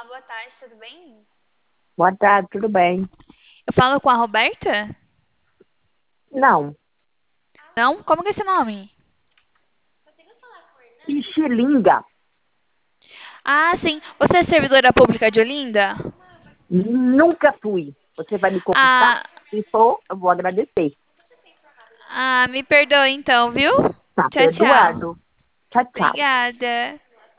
Olá, boa tarde, tudo bem? Boa tarde, tudo bem? Eu falo com a Roberta? Não, Não? Como que é esse nome? Xilinga, Ah, sim. Você é servidora pública de Olinda? nunca fui. Você vai me contar? Ah, Se for, eu vou agradecer. me perdoe então, viu? Tá Tchau, tchau. perdoado. Tchau, tchau. Obrigada.